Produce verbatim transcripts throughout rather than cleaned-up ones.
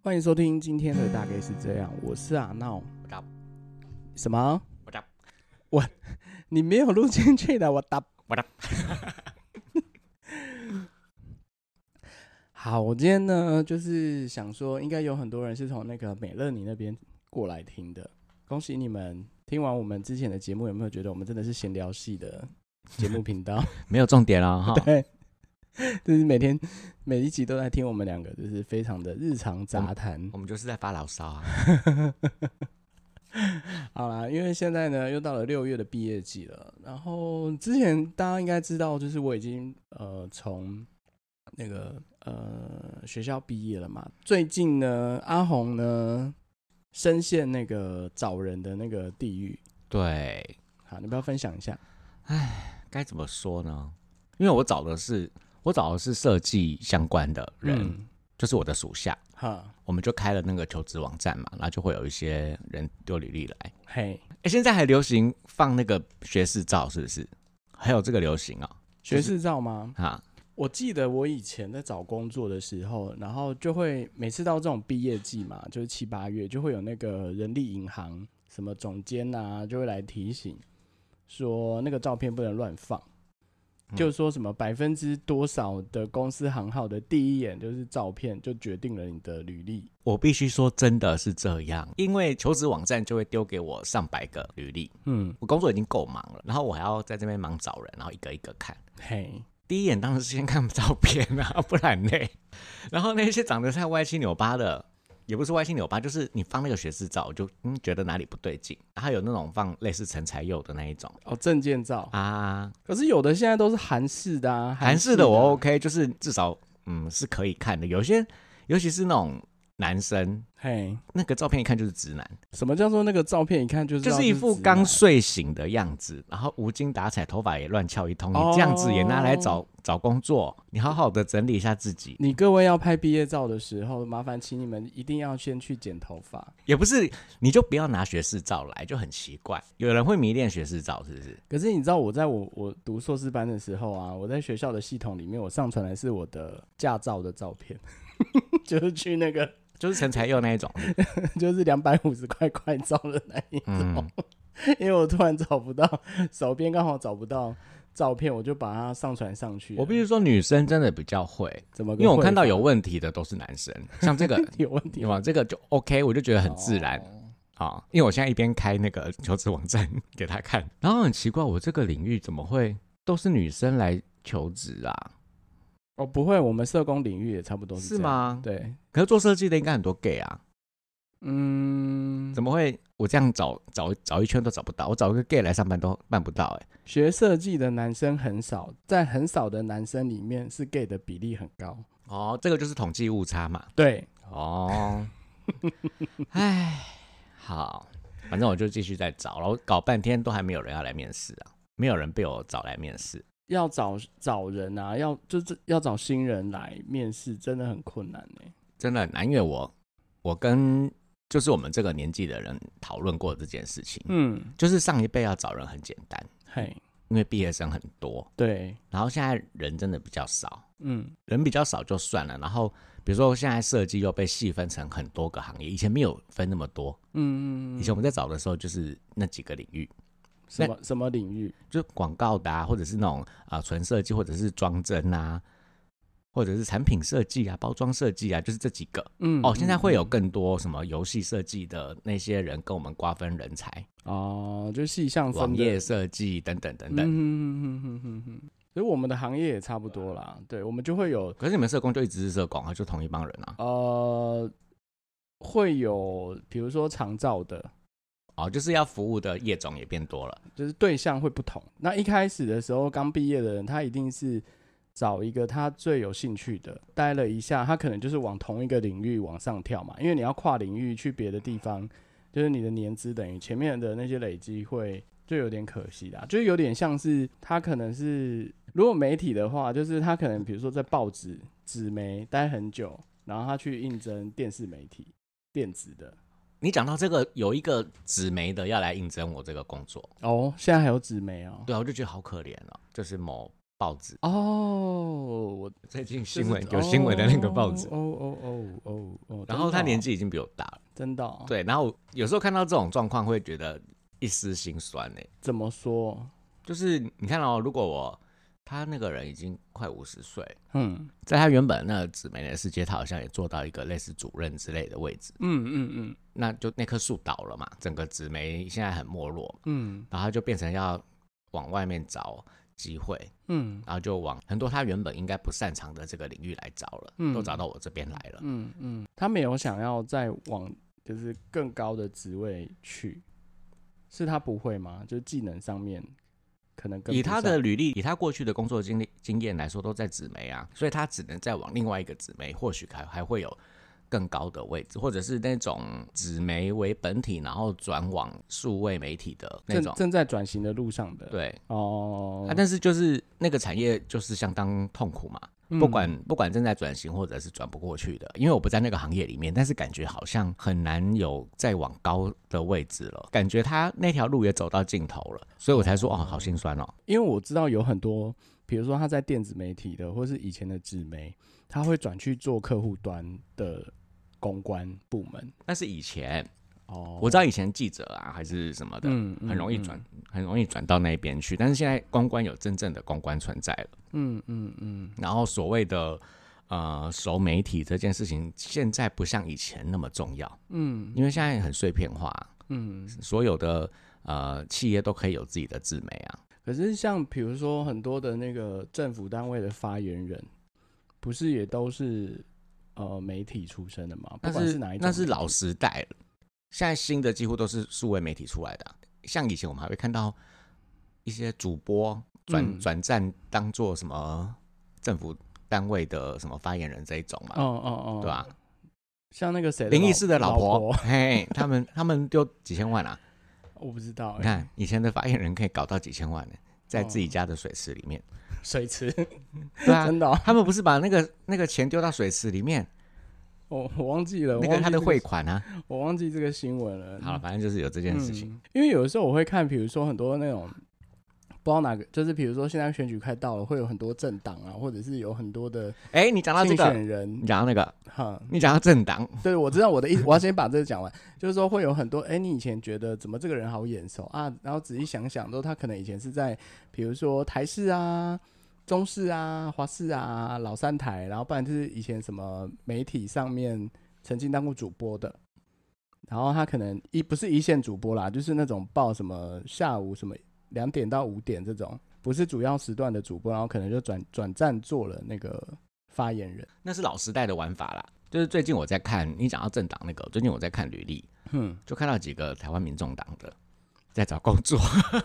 欢迎收听今天的大概是这样，我是阿闹。什么？ 我答我你没有录进去的，我答我答。 好，我今天呢就是想说，应该有很多人是从那个美乐你那边过来听的，恭喜你们！听完我们之前的节目，有没有觉得我们真的是闲聊系的节目频道？ 没有重点了哈。 对，就是每天每一集都在听我们两个，就是非常的日常杂谈。 我们就是在发牢骚啊。 好啦，因为现在呢又到了六月的毕业季了，然后之前大家应该知道，就是我已经呃从那个呃学校毕业了嘛。最近呢，阿红呢深陷那个找人的那个地狱。 对， 好，你不要分享一下？ 唉，该怎么说呢？因为我找的是我找的是设计相关的人，嗯、就是我的属下。 哈， 我们就开了那个求职网站嘛，然后就会有一些人丢履历来。 嘿， 哎，现在还流行放那个学士照，是不是？还有这个流行啊、哦？ 学士照吗？ 啊， 我记得我以前在找工作的时候，然后就会每次到这种毕业季嘛，就是七八月，就会有那个人力银行什么总监啊，就会来提醒说那个照片不能乱放。就是说什么百分之多少的公司行号的第一眼就是照片，就决定了你的履历。 我必须说真的是这样，因为求职网站就会丢给我上百个履历，嗯，我工作已经够忙了，然后我还要在这边忙找人，然后一个一个看。嘿，第一眼当然是先看照片啊，不然呢？然后那些长得太歪七扭八的。也不是歪七扭八，就是你放那个学士照，我就嗯觉得哪里不对劲。还有那种放类似陈才佑的那一种哦，证件照啊。 可是有的现在都是韩式的啊， 韩式的我 OK， 就是至少嗯是可以看的。有些尤其是那种男生，嘿，那个照片一看就是直男。 什么叫做那个照片一看就知道 是, 就是一副刚睡醒的样子，然后无精打采，头发也乱翘一通。哦、你这样子也拿来找找工作，你好好的整理一下自己。 你各位要拍毕业照的时候，麻烦请你们一定要先去剪头发。 也不是，你就不要拿学士照来，就很奇怪。有人会迷恋学士照，是不是？ 可是你知道我在我我读硕士班的时候啊，我在学校的系统里面，我上传的是我的驾照的照片，就是去那个。 就是陈才佑那一种， 就是两百五十块快照的那一种、嗯，因为我突然找不到，手边刚好找不到照片，我就把它上传上去。 我必须说，女生真的比较会， 怎么？ 因为我看到有问题的都是男生，像这个有问题吗？这个就 OK， 我就觉得很自然。哦哦、因为我现在一边开那个求职网站给他看，然后很奇怪，我这个领域怎么会都是女生来求职啊？ 哦，不会，我们社工领域也差不多是这样。 是吗？ 对， 可是做设计的应该很多 gay 啊。 嗯， 怎么会？我这样找找找一圈都找不到，我找一个 gay 来上班都办不到哎、欸。 学设计的男生很少，在很少的男生里面，是 gay 的比例很高。 哦，这个就是统计误差嘛。 对， 哦，哎，好，反正我就继续在找，然后搞半天都还没有人要来面试啊，没有人被我找来面试。 要找找人啊，要就是要找新人来面试，真的很困难哎、欸， 真的很难。因为我我跟就是我们这个年纪的人讨论过这件事情，嗯，就是上一辈要找人很简单，嘿，因为毕业生很多， 对， 然后现在人真的比较少，嗯，人比较少就算了，然后比如说现在设计又被细分成很多个行业，以前没有分那么多，嗯，以前我们在找的时候就是那几个领域。 什么什么领域？ 就广告的啊，或者是那种啊纯设计，或者是装帧啊，或者是产品设计啊、包装设计啊，就是这几个。嗯，哦，现在会有更多什么游戏设计的那些人跟我们瓜分人才哦，就细项分网页设计等等等等。嗯哼哼哼哼哼。所以我们的行业也差不多啦，对，我们就会有。 可是你们社工就一直是社工啊，就同一帮人啊。 呃，会有比如说长照的。 哦，就是要服务的业种也变多了， 就是对象会不同。那一开始的时候，刚毕业的人，他一定是找一个他最有兴趣的，待了一下，他可能就是往同一个领域往上跳嘛。因为你要跨领域去别的地方，就是你的年资等于前面的那些累积会就有点可惜啦，就有点像是他可能是如果媒体的话，就是他可能比如说在报纸、纸媒待很久，然后他去应征电视媒体、电子的。 你讲到这个，有一个纸媒的要来应征我这个工作哦，现在还有纸媒哦。 对啊，我就觉得好可怜哦，就是某报纸哦，我最近新闻、就是、有新闻的那个报纸。 哦哦哦哦哦。 然后他年纪已经比我大了， 真的、哦。 对，然后有时候看到这种状况，会觉得一丝心酸呢。 怎么说？ 就是你看哦，如果我他那个人已经快五十岁， 嗯， 在他原本那个纸媒的世界，他好像也做到一个类似主任之类的位置。 嗯嗯嗯， 那就那棵树倒了嘛，整个纸媒现在很没落嘛。 嗯， 然后他就变成要往外面找机会，嗯，然后就往很多他原本应该不擅长的这个领域来找了，嗯，都找到我这边来了， 嗯嗯，他没有想要再往就是更高的职位去，是他不会吗？就是技能上面可能跟以他的履历，以他过去的工作经历经验来说，都在纸媒啊，所以他只能再往另外一个纸媒，或许还还会有更高的位置，或者是那种纸媒为本体，然后转往数位媒体的那种， 正正在转型的路上的。 对， 哦、 啊，但是就是那个产业就是相当痛苦嘛，不管、嗯、不管正在转型或者是转不过去的，因为我不在那个行业里面，但是感觉好像很难有再往高的位置了，感觉他那条路也走到尽头了，所以我才说哦，好心酸哦。 因为我知道有很多，比如说他在电子媒体的，或是以前的纸媒，他会转去做客户端的公关部门， 那是以前哦， 我知道以前记者啊还是什么的，嗯嗯、很容易转、嗯，很容易转到那边去。但是现在公关有真正的公关存在了，嗯嗯嗯。然后所谓的呃熟媒体这件事情，现在不像以前那么重要，嗯，因为现在很碎片化，嗯，所有的呃企业都可以有自己的自媒啊。 可是像比如说很多的那个政府单位的发言人，不是也都是？呃，媒体出身的嘛，不管是哪一种， 那是老时代了。现在新的几乎都是数位媒体出来的、啊，像以前我们还会看到一些主播转转战当做什么政府单位的什么发言人这一种嘛，哦哦哦，对吧？ 像那个谁， 林义士的老婆，嘿，他们他们丢几千万啊？ 我不知道、欸。 你看以前的发言人可以搞到几千万呢、欸，在自己家的水池里面。 哦、水池， 对啊， 真的、哦， 他们不是把那个那个钱丢到水池里面？ 我我忘记了， 那个他的汇款啊， 我忘记这个新闻了。 好了，反正就是有这件事情、嗯。 因为有的时候我会看，比如说很多那种不知道哪个，就是比如说现在选举快到了，会有很多政党啊，或者是有很多的哎、欸，你讲到这个竞选人， 你讲到那个，哈，你讲到政党， 对，我知道我的意思，我要先把这个讲完，就是说会有很多，哎、欸，你以前觉得怎么这个人好眼熟啊，然后仔细想想，都他可能以前是在比如说台视啊。中视啊、华视啊、老三台，然后不然就是以前什么媒体上面曾经当过主播的，然后他可能一不是一线主播啦，就是那种报什么下午什么两点到五点这种，不是主要时段的主播，然后可能就转转战做了那个发言人。 那是老时代的玩法啦。就是最近我在看，你讲到政党那个，最近我在看履历，嗯，就看到几个台湾民众党的在找工作。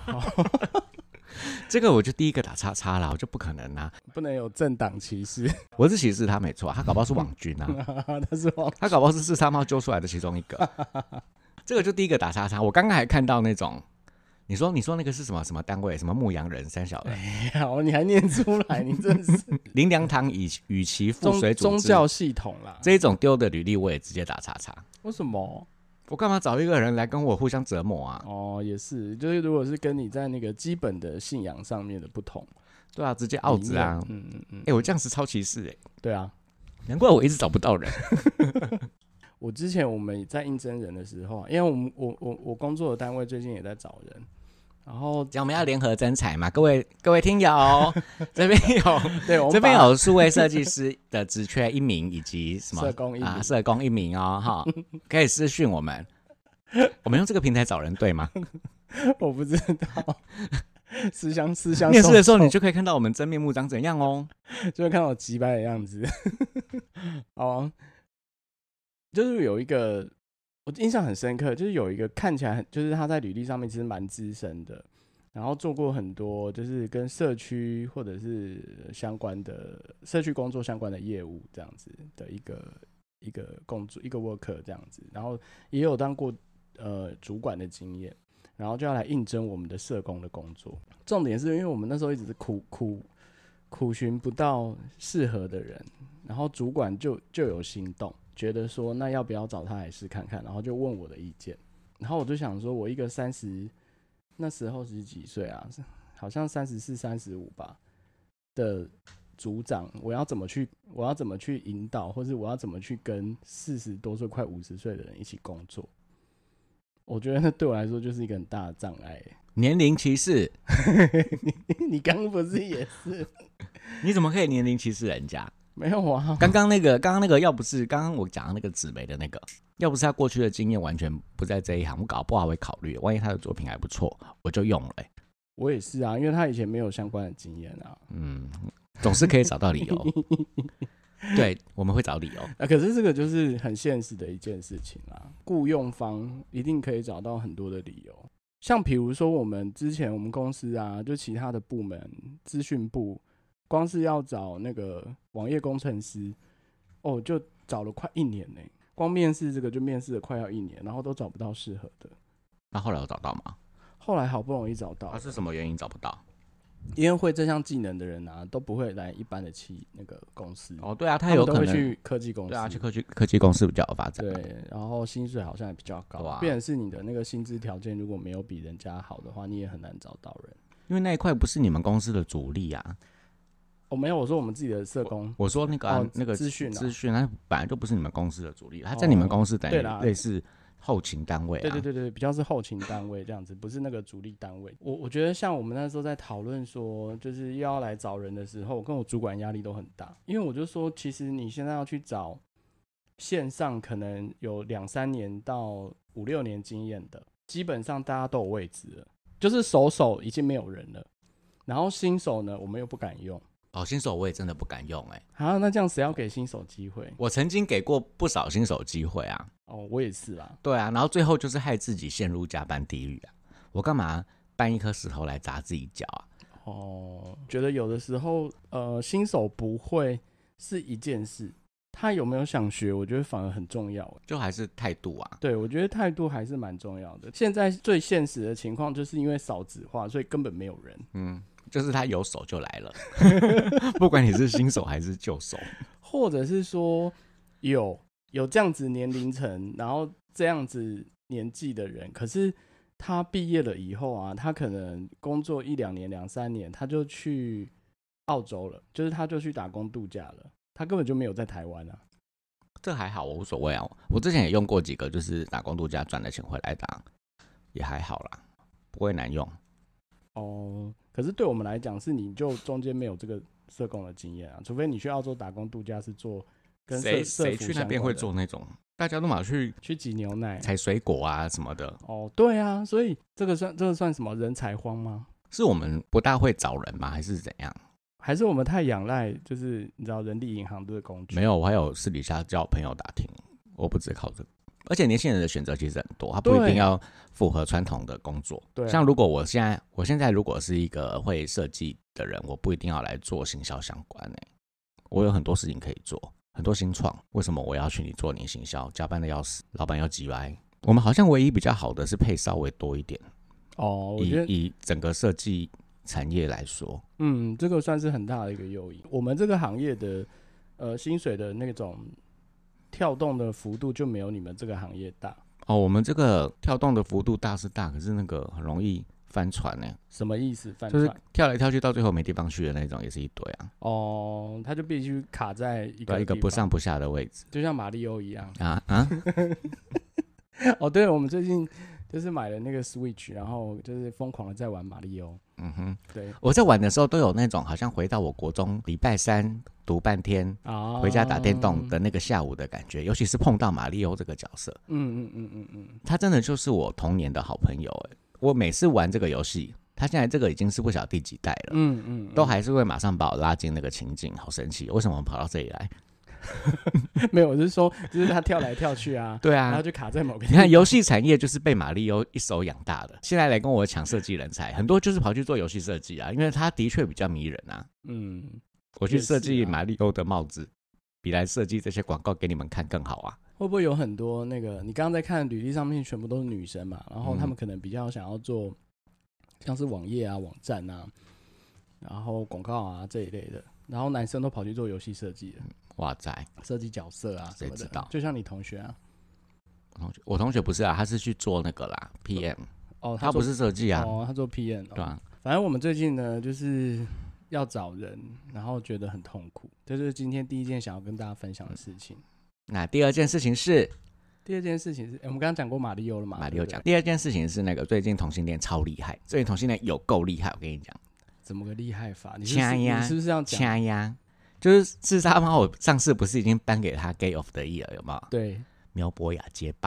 这个我就第一个打叉叉啦，我就不可能啊， 不能有政党歧视。 我是歧视他没错，他搞不好是网军啊， 他是网， 他搞不好是四叉猫揪出来的其中一个。这个就第一个打叉叉。我刚刚还看到那种，你说你说那个是什么什么单位？什么牧羊人三小人？ 哎呀，你还念出来，你真是林良堂以与其附水组织宗教系统啦， 这一种丢的履历我也直接打叉叉。 为什么？ 我干嘛找一个人来跟我互相折磨啊？ 哦，也是，就是如果是跟你在那个基本的信仰上面的不同， 对啊，直接 out 啊，嗯嗯嗯，哎、欸，我这样子超歧视哎、欸， 对啊， 难怪我一直找不到人。 我之前我们在应征人的时候，因为我们我我我工作的单位最近也在找人，然后讲我们要联合征才嘛，各位各位听友，这边有对，我这边有数位设计师的职缺一名，以及什么社工一名啊，社工一名哦，哈，可以私讯我们。我们用这个平台找人对吗？ 我不知道。私相私相面试的时候，你就可以看到我们真面目长怎样哦， 就会看到我击败的样子。好、啊，就是有一个我印象很深刻，就是有一个看起来很，就是他在履历上面其实蛮资深的，然后做过很多就是跟社区或者是相关的社区工作相关的业务这样子的一个一个工作一个 worker 这样子，然后也有当过呃主管的经验，然后就要来应征我们的社工的工作。重点是因为我们那时候一直是苦苦苦寻不到适合的人，然后主管就就有心动，觉得说那要不要找他来试看看，然后就问我的意见。然后我就想说，我一个三十那时候是几岁啊？好像三十四、三十五吧。 的组长，我要怎么去，我要怎么去引导，或是我要怎么去跟四十多岁、快五十岁的人一起工作？我觉得那对我来说就是一个很大的障碍。 年龄歧视？ 你刚刚不是也是？ 你怎么可以年龄歧视人家？ 没有啊， 刚刚那个，刚刚那个，要不是刚刚我讲的那个紫梅的那个，要不是他过去的经验完全不在这一行，我搞不好会考虑，万一他的作品还不错，我就用了、欸。 我也是啊，因为他以前没有相关的经验啊。 嗯，总是可以找到理由。对，我们会找理由。 啊，可是这个就是很现实的一件事情啦。雇用方一定可以找到很多的理由，像比如说我们之前我们公司啊，就其他的部门，资讯部，光是要找那个网页工程师，哦，就找了快一年呢、欸。光面试这个就面试了快要一年，然后都找不到适合的。 那后来有找到吗？ 后来好不容易找到。 他、啊、是什么原因找不到？ 因为会这项技能的人啊，都不会来一般的企那个公司。 哦，对啊，他有可能他们都会去科技公司。 对啊，去科技科技公司比较有发展。 对，然后薪水好像也比较高。啊，变成是你的那个薪资条件如果没有比人家好的话，你也很难找到人。 因为那一块不是你们公司的主力啊。 哦，没有，我说我们自己的社工。 我, 我说那个、啊哦、那个资讯资讯，它本来就不是你们公司的主力，它在你们公司等于类似后勤单位、啊。 对对对对，比较是后勤单位这样子，不是那个主力单位。我我觉得像我们那时候在讨论说，就是要来找人的时候，我跟我主管压力都很大，因为我就说，其实你现在要去找线上可能有两三年到五六年经验的，基本上大家都有位置了，就是手手已经没有人了。然后新手呢，我们又不敢用。 哦，新手我也真的不敢用哎、 欸。啊，那这样谁要给新手机会？ 我曾经给过不少新手机会啊。 哦，我也是啦。 对啊，然后最后就是害自己陷入加班地狱啊！我干嘛搬一颗石头来砸自己脚啊？ 哦，觉得有的时候，呃，新手不会是一件事，他有没有想学，我觉得反而很重要。 就还是态度啊。 对，我觉得态度还是蛮重要的。现在最现实的情况就是因为少子化，所以根本没有人。 嗯。就是他有手就来了，不管你是新手还是旧手， 或者是说有有这样子年龄层，然后这样子年纪的人，可是他毕业了以后啊，他可能工作一两年、两三年，他就去澳洲了，就是他就去打工度假了，他根本就没有在台湾啊。 这还好，我无所谓啊。我之前也用过几个，就是打工度假赚的钱回来打，也还好啦，不会难用。 哦，可是对我们来讲，是你就中间没有这个社工的经验啊，除非你去澳洲打工度假是做跟社社谁去那边会做那种？大家都马去去挤牛奶、 采水果啊什么的。 哦，对啊，所以这个算这个算什么人才荒吗？ 是我们不大会找人吗？还是怎样？ 还是我们太仰赖就是你知道人力银行这个工具？ 没有，我还有私底下叫朋友打听，我不只靠这个。而且年轻人的选择其实很多，他不一定要符合传统的工作。对，像如果我现在，我现在如果是一个会设计的人，我不一定要来做行销相关诶、欸。我有很多事情可以做，很多新创，为什么我要去你做年行销？加班的要死，老板要急歪。我们好像唯一比较好的是配稍微多一点哦。我觉得 以, 以整个设计产业来说， 嗯，这个算是很大的一个诱因。我们这个行业的呃薪水的那种跳动的幅度就没有你们这个行业大哦。我们这个跳动的幅度大是大，可是那个很容易翻船呢、欸。 什么意思？翻船就是跳来跳去，到最后没地方去的那种，也是一堆啊。 哦，他就必须卡在一个一个不上不下的位置， 就像马里欧一样啊啊！ 哦，对了，我们最近就是买了那个 Switch， 然后就是疯狂的在玩马里欧。 嗯哼， 对， 我在玩的时候都有那种好像回到我国中礼拜三读半天、啊，回家打电动的那个下午的感觉，尤其是碰到马里欧这个角色， 嗯嗯嗯嗯嗯， 他真的就是我童年的好朋友哎、欸。我每次玩这个游戏，他现在这个已经是不晓得第几代了，嗯 嗯, 嗯，都还是会马上把我拉进那个情境，好神奇！为什么我跑到这里来？ 没有，我是说，就是他跳来跳去啊， 对啊， 然后就卡在某个地方。 你看，游戏产业就是被马里欧一手养大的。现在来跟我抢设计人才，很多就是跑去做游戏设计啊，因为他的确比较迷人啊。嗯，我去设计马里欧的帽子，比来设计这些广告给你们看更好啊。 会不会有很多那个你刚刚在看履历上面全部都是女生嘛？然后他们可能比较想要做像是网页啊、网站啊，然后广告啊这一类的，然后男生都跑去做游戏设计了。 哇塞， 设计角色啊什么的，谁知道？就像你同学啊， 我同学，我同学不是啊，他是去做那个啦 ，P M。哦，他不是设计啊， 哦，他做 P M。 对啊， 反正我们最近呢，就是要找人，然后觉得很痛苦，这就是今天第一件想要跟大家分享的事情。 那第二件事情是， 第二件事情是，欸、我们刚刚讲过马里欧了嘛？ 马里欧讲。第二件事情是那个最近同性恋超厉害，最近同性恋有够厉害，我跟你讲。 怎么个厉害法？你是掐压， 你是不是这样讲？ 掐压，就是自杀猫，我上次不是已经颁给他 Gay of the Year 有没有？ 对， 苗博雅接棒。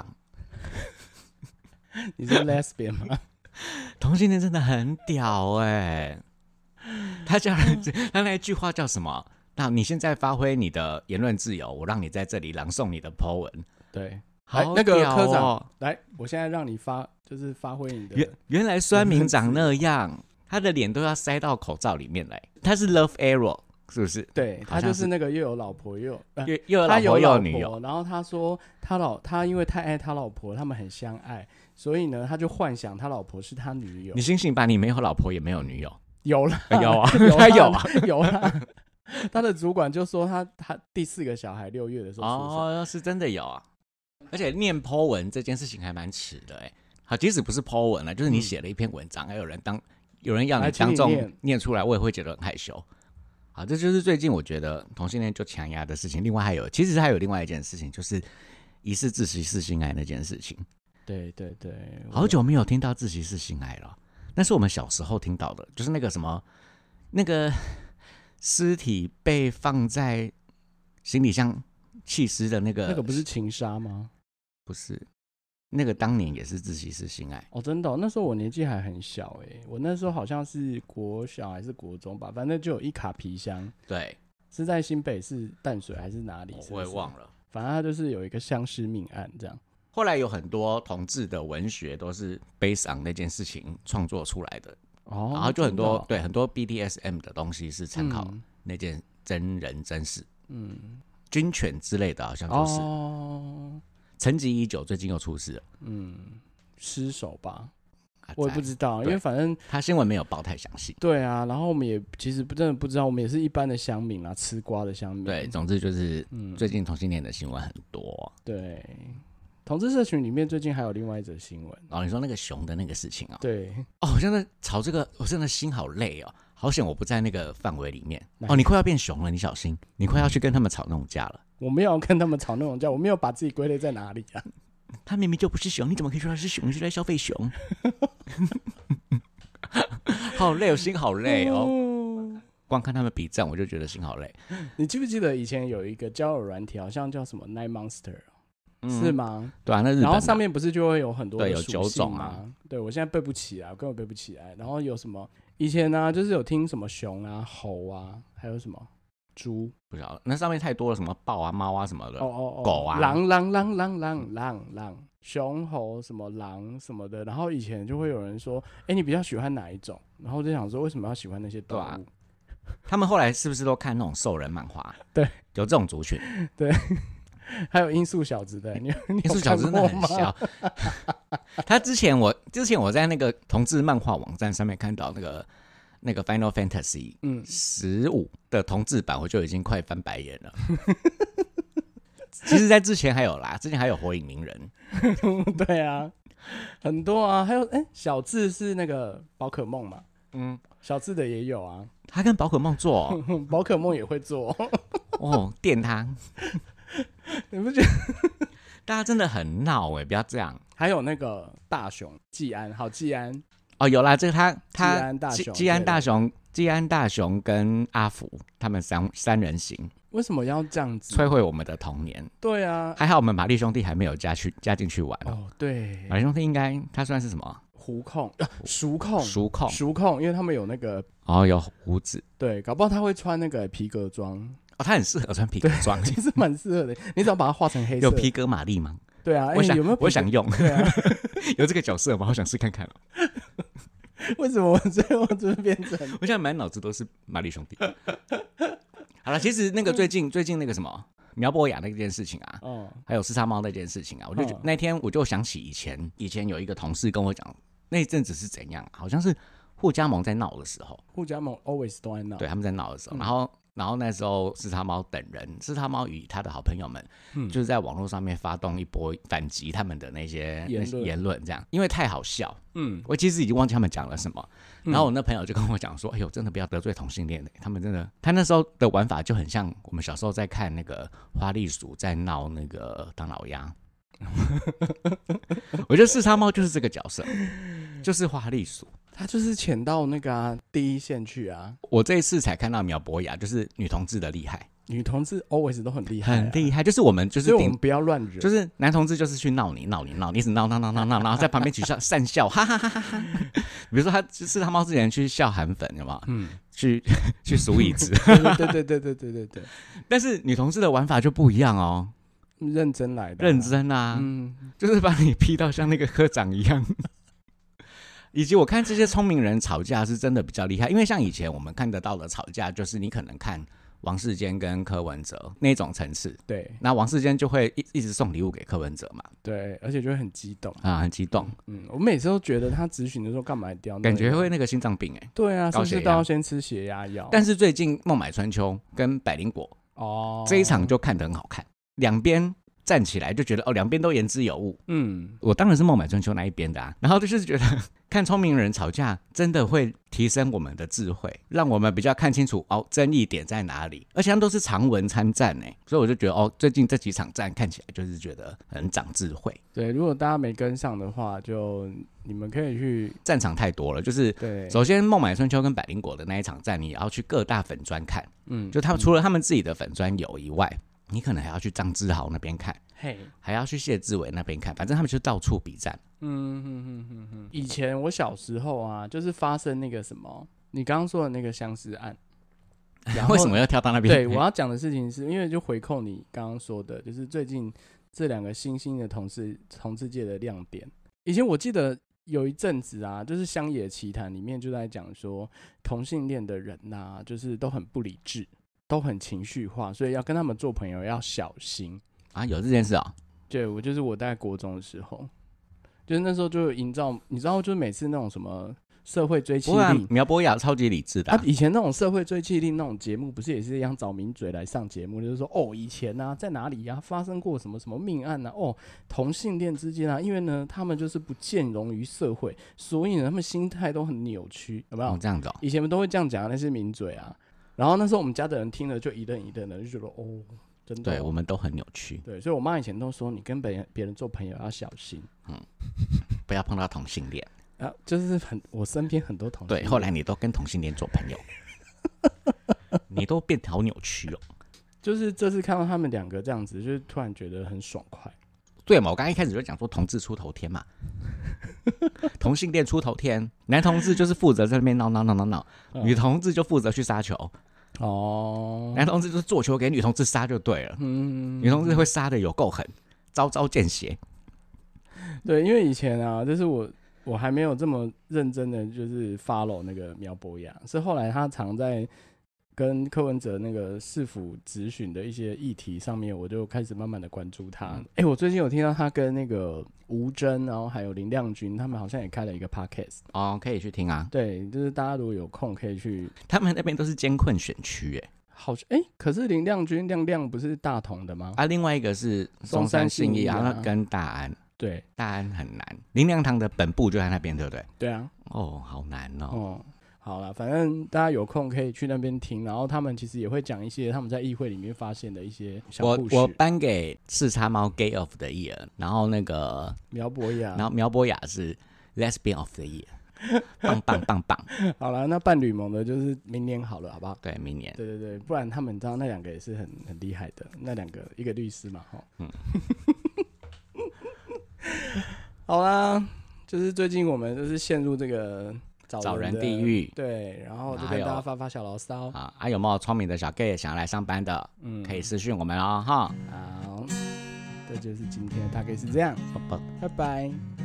你是 lesbian 吗？ 同性恋真的很屌哎、欸！他叫人，他那一句话叫什么？那你现在发挥你的言论自由，我让你在这里朗诵你的 po 文。 对， 好屌哦、 那个科长，来，我现在让你发，就是发挥你的。 原原来酸民长那样，他的脸都要塞到口罩里面来。他是 Love Arrow 是不是？ 对，他就是那个又有老婆又有、呃、 又又有老婆又有女友。 然后他说他老他因为太爱他老婆，他们很相爱，所以呢，他就幻想他老婆是他女友。 你醒醒吧，你没有老婆也没有女友。 有啦， 有啊， 他有啊， 有啊。他的主管就说他他第四个小孩六月的时候出生。 哦，是真的有啊。而且念 po 文这件事情还蛮耻的哎、欸。好，即使不是 po 文了，就是你写了一篇文章，还有人当有人要你当众念出来，我也会觉得很害羞。好，这就是最近我觉得同性恋就强压的事情。另外还有，其实还有另外一件事情，就是疑似自习室性爱那件事情。 对对对， 好久没有听到自习室性爱了。那是我们小时候听到的，就是那个什么，那个尸体被放在行李箱弃尸的那个， 那个不是情杀吗？ 不是，那个当年也是自习室性爱。 哦，真的、哦，那时候我年纪还很小哎，我那时候好像是国小还是国中吧，反正就有一卡皮箱。 对， 是在新北市淡水还是哪里？ 我也忘了。 反正它就是有一个相尸命案这样。 后来有很多同志的文学都是 based on 那件事情创作出来的，哦，然后就很多、哦、对很多 B D S M 的东西是参考那件真人真事，嗯，军犬之类的好像就是，哦，沉寂已久，最近又出事了， 嗯，失手吧，我也不知道，因为反正他新闻没有报太详细， 对啊，然后我们也其实真的不知道，我们也是一般的乡民啦，吃瓜的乡民， 对，总之就是，嗯，最近同性恋的新闻很多， 对。同志社群里面最近还有另外一则新闻哦，你说那个熊的那个事情啊、哦？ 对， 哦，我现在吵这个，我真的心好累哦，好险我不在那个范围里面。哦，你快要变熊了，你小心，你快要去跟他们吵那种架了。 我没有跟他们吵那种架，我没有把自己归类在哪里啊。 他明明就不是熊，你怎么可以说他是熊？你是在消费熊？好累，我心好累哦。光看他们比战，我就觉得心好累。 你记不记得以前有一个交友软体，好像叫什么 Night Monster？嗯、是吗？ 对啊，那日本、啊、 然后上面不是就会有很多的对有九种啊？对，我现在背不起来，我根本背不起来。然后有什么？以前呢、啊，就是有听什么熊啊、猴啊，还有什么猪， 不晓得。那上面太多了，什么豹啊、猫啊什么的，哦哦哦，狗啊、 狼、狼、狼、狼、狼、狼、狼、熊、猴什么狼什么的。然后以前就会有人说：“哎，你比较喜欢哪一种？”然后我就想说，为什么要喜欢那些动物？啊、 他们后来是不是都看那种兽人漫画？ 对， 有这种族群。 对。还有音速小子的，你音速小子真的很笑。他之前我之前我在那个同志漫画网站上面看到那个那个 Final Fantasy 嗯十五的同志版，我就已经快翻白眼了。其实，在之前还有啦，之前还有火影鸣人。 对啊，很多啊，还有哎、欸，小智是那个宝可梦嘛，嗯，小智的也有啊。 他跟宝可梦做、哦， 宝可梦也会做哦，电他。 你不觉得大家真的很闹哎、欸？不要这样。 还有那个大雄季安，好季安哦，有啦，这个他他季安大雄， 季安大雄，季安大雄跟阿福他们三三人行， 为什么要这样子摧毁我们的童年？ 对啊， 还好我们玛丽兄弟还没有加去加进去玩哦。 哦，对， 玛丽兄弟应该他算是什么？ 胡控、啊、熟控、 熟控、 熟控，因为他们有那个哦，有胡子， 对，搞不好他会穿那个皮革装。 哦，他很适合穿皮革装， 其实蛮适合的。你只要把它画成黑色， 有皮革玛丽吗？ 对啊， 我想、 欸、有没有？ 我想用。 对啊， 有这个角色吗？我想试看看、哦。 为什么我最后就变成？ 我现在满脑子都是玛丽兄弟。好了，其实那个最近、嗯、最近那个什么苗博雅那件事情啊，哦，还有四叉猫那件事情啊，我就、哦、那天我就想起以前以前有一个同事跟我讲，那一阵子是怎样，好像是互加盟在闹的时候， 互加盟 always 都在闹， 对，他们在闹的时候，嗯、然后。 然后那时候四叉猫等人，四叉猫与他的好朋友们，嗯、就是在网络上面发动一波反击他们的那些言论，言论这样，因为太好笑。嗯，我其实已经忘记他们讲了什么。然后我那朋友就跟我讲说：“哎呦，真的不要得罪同性恋的，他们真的，他那时候的玩法就很像我们小时候在看那个花栗鼠在闹那个唐老鸭。”我觉得四叉猫就是这个角色，就是花栗鼠。 他就是潜到那个、啊、第一线去啊！ 我这一次才看到苗博雅，就是女同志的厉害。 女同志 always 都很厉害、啊， 很厉害。就是我们就是， 所以我们不要乱惹。 就是男同志就是去闹你闹你闹，你一直闹闹闹闹闹，然后在旁边取笑讪笑，哈哈哈哈哈。比如说他是他猫之前去笑韩粉，有没有？嗯，去去数椅子。 对对对对对对对对。 但是女同志的玩法就不一样哦， 认真来的、啊， 认真啊，嗯，就是把你逼到像那个科长一样。以及我看这些聪明人吵架是真的比较厉害，因为像以前我们看得到的吵架，就是你可能看王世坚跟柯文哲那种层次， 对， 那王世坚就会 一, 一直送礼物给柯文哲嘛， 对，而且就会很激动啊，很激动。 嗯，我每次都觉得他质询的时候干嘛掉， 感觉会那个心脏病哎、欸， 对啊，是不是都要先吃血压药？ 但是最近孟买春秋跟百灵果哦这一场就看得很好看，两边站起来就觉得哦，两边都言之有物。嗯，我当然是孟买春秋那一边的啊。然后就是觉得看聪明人吵架，真的会提升我们的智慧，让我们比较看清楚哦，争议点在哪里。而且他们都是长文参战哎，所以我就觉得哦，最近这几场战看起来就是觉得很长智慧。 对，如果大家没跟上的话，就你们可以去战场太多了，就是对，首先孟买春秋跟百灵果的那一场战，你要去各大粉专看，嗯，就他们除了他们自己的粉专有以外。你可能还要去张志豪那边看，嘿，还要去谢志伟那边看，反正他们就到处比战。 嗯哼哼哼哼。以前我小时候啊，就是发生那个什么，你刚刚说的那个相思案， 为什么要跳到那边？ 对，我要讲的事情是因为就回扣你刚刚说的，就是最近这两个新兴的同志同志界的亮点。以前我记得有一阵子啊，就是乡野奇谈里面就在讲说，同性恋的人啊，就是都很不理智。都很情绪化，所以要跟他们做朋友要小心啊！有这件事啊、哦？ 对，我就是我在国中的时候，就是那时候就营造，你知道，就是每次那种什么社会追妻令， 苗博雅超级理智的、啊啊。以前那种社会追妻令那种节目，不是也是一样找名嘴来上节目，就是说哦，以前啊，在哪里啊发生过什么什么命案啊？哦，同性恋之间啊，因为呢，他们就是不见容于社会，所以呢，他们心态都很扭曲，有没有？ 哦、这样子、哦， 以前们都会这样讲，那些名嘴啊。然后那时候我们家的人听了就一愣一愣的，就觉得哦，真的、哦， 对我们都很扭曲。 对，所以我妈以前都说，你跟别人别人做朋友要小心，嗯， 不要碰到同性恋。 啊，就是很我身边很多同性恋， 对，后来你都跟同性恋做朋友，你都变好扭曲哦。 就是这次看到他们两个这样子，就是突然觉得很爽快。 对嘛，我刚刚一开始就讲说同志出头天嘛，同性恋出头天，男同志就是负责在那边闹闹闹闹闹，女同志就负责去杀球。哦，男同志就是做球给女同志杀就对了，嗯，女同志会杀的有够狠，招招见血。 对，因为以前啊，就是我我还没有这么认真的就是 follow 那个苗博雅，是后来他常在跟柯文哲那个市府质询的一些议题上面，我就开始慢慢的关注他。哎、嗯欸，我最近有听到他跟那个吴峥，然后还有林亮君，他们好像也开了一个 podcast 哦，可以去听啊。 对，就是大家如果有空可以去。 他们那边都是艰困选区，哎， 好，哎、欸，可是林亮君亮亮不是大同的吗？ 啊，另外一个是松山信义啊，跟大安。对，大安很难。林良堂的本部就在那边，对不对？ 对啊。 哦，好难哦。哦好啦，反正大家有空可以去那边听，然后他们其实也会讲一些他们在议会里面发现的一些小故事。 我我颁给四叉猫 Gay of the Year， 然后那个苗博雅， 然后苗博雅是 Lesbian of the Year， 棒棒棒棒。 好了，那伴侣盟的就是明年好了，好不好？ 对，明年。 对对对，不然他们知道那两个也是很很厉害的，那两个一个律师嘛，哈。嗯。好啦，就是最近我们就是陷入这个。 找人地狱， 对，然后就跟大家发发小牢骚啊！啊，有没有聪明的小 gay 想要来上班的？嗯，可以私讯我们哦，哈。 好，这就是今天大概是这样，拜拜。